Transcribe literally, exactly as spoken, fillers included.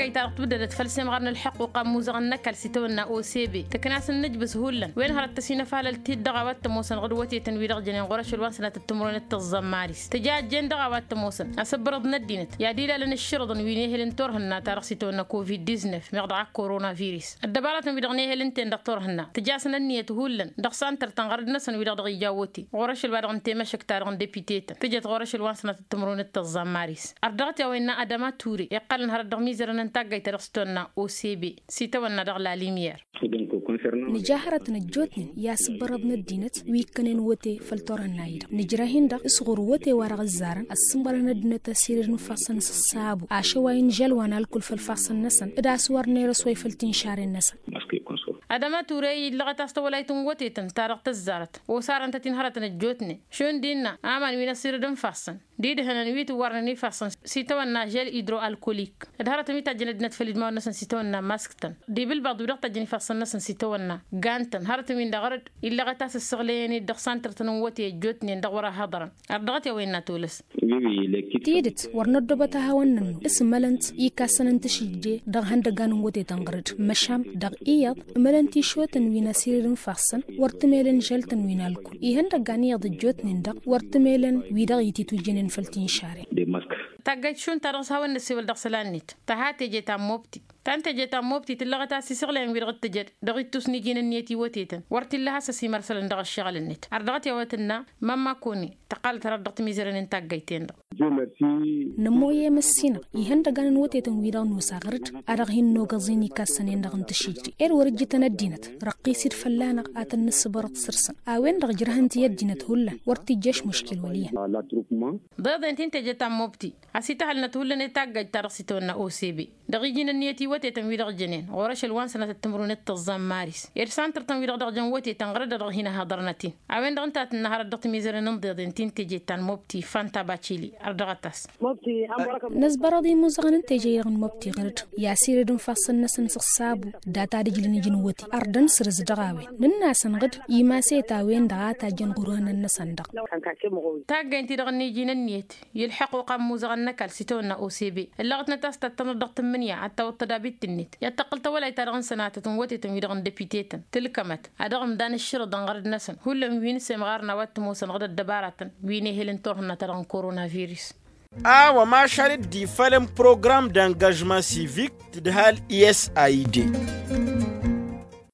تاقي تارق تبدأ تفلسي مغرنا الحق وقام موزغنا كالسيتونا أو سيبي تكناس النجب سهولا وين هرت تسينا فعل التيد دغوات تموسن غدوتي تنوير جنين غرش الوانسنة التمرون التظام مارس تجاج جن دغوات تموسن أسبرض ندينت يا ديلا لن الشرط وينيه لنتورهنا تارق سيتونا كوفيد تسعطاش مغدع كورونا فيروس الدبارات بيدغنيه لنتين دكتورهنا تجاسنا النية هولا دغسان ترتنغرد نسن ويدغ جاوتي غرش الوارغن تيمشك تارغن ديبيتيتا تجت غرش الوانسنة التمرون التظام مارس أردغت يا وين أدمات توري يقلن هرد ميزر ننتاجي ترستنا أو سي بي سيتونا دغلا ليمير نجاهرة نجوتني يا سبرضنا الدينت ويكنن وتي فلتورن نايد نجراهين دا اسغر وتي ورغ الزارن السمبرنا دنتا سير نفاسن السابو عشوين جلوانا الكل في الفاسن نسن ادا سوار نيرس وي فلتين شار النسن أدمات توري لغة استولايتن وتيتن تارق تزارت وصار أنت تنهرة نجوتني شون دينا آمان وين سير دم فاسن ديد هنا نويت ورني فاسن سيتونا جل إدرو الكوليك الهرة ميتا جند نتفلد ما نسن سيتونا ماسكتن دي بالبعض ورقة جني فاسن نسن سيتونا جانتن هرة من دغرد إلا غتاس السغليني دغسان ترتنوتي جوتني دغورا هضرا أردغت يا وين تولس تيدت ورندبتها ونن اسم ملنت يكاسن انتشيجي دغ هندغان وتي تنغرد مشام دغ إيض ملنتي شوتن وين سيرن فاسن ورتميلن جلتن وين الكل يهندغان يض جوتني دغ ورتميلن ويدغ يتيتو جنين فلتين شاري تاجت شون ترس هون السوال دغسلانيت تهاتي جيتا موبتي تانت جيتا موبتي تلغة تاسي سغلين ويرغت تجد دغيت تسنيجين النيتي وتيتن ورتي لها سسي مرسل دغ الشغل النت أردغت يا واتنا ماما كوني تقال تردغت ميزرين انتاق جيتين نمو يمسينا يهندغان وتيتن ويرغ نوساغرت أرغهن نوغزيني كاسنين دغن تشيجي إر ورجتنا الدينت رقيسير فلانا آتن نسبرت سرسن آوين دغ جرهنتي الدينت هلا ورتي جيش مشكل وليا ضد انتين تجيتا موبتي أسيتا هل نتهلا نتاق جيتا رقصيتونا أو سيبي دغيجين النيتي وتي تنوير جنين غورش الوان سنة التمرون التظام مارس يرسان ترتنوير دغ جن وتي تنغرد دغ هنا هضرنتين عوين دغ انتات النهار دغت ميزر ننضيض انتين تجيتان موبتي فانتا باتشيلي أردغتاس نزبرضي مزغن تجيرغن موبتي غرد ياسير دن فاصل نسن سقسابو داتا رجلن جنوتي أردن سرز دغاوين نناسن غد يماسي تاوين دغاتا جن غروهن النسن دغ تاقا انتي دغ نيجين النيت يلحقوا قام مزغن نكال سيتونا أو سيبي اللغتنا تاستا تنضغط منيا حتى وطدابيت النت يتقلت ولا يترغن سناتة وتي تنويرغن دبيتيتن تلكمت أدغم دان الشر دنغرد نسن هلا وين سمغارنا واتموسن غد الدبارة ويني هلن تورهنا ترغن كورونا فيروس Ah, وما شارد دي فلم بروغرام d'engagement civique de hal I S A I D.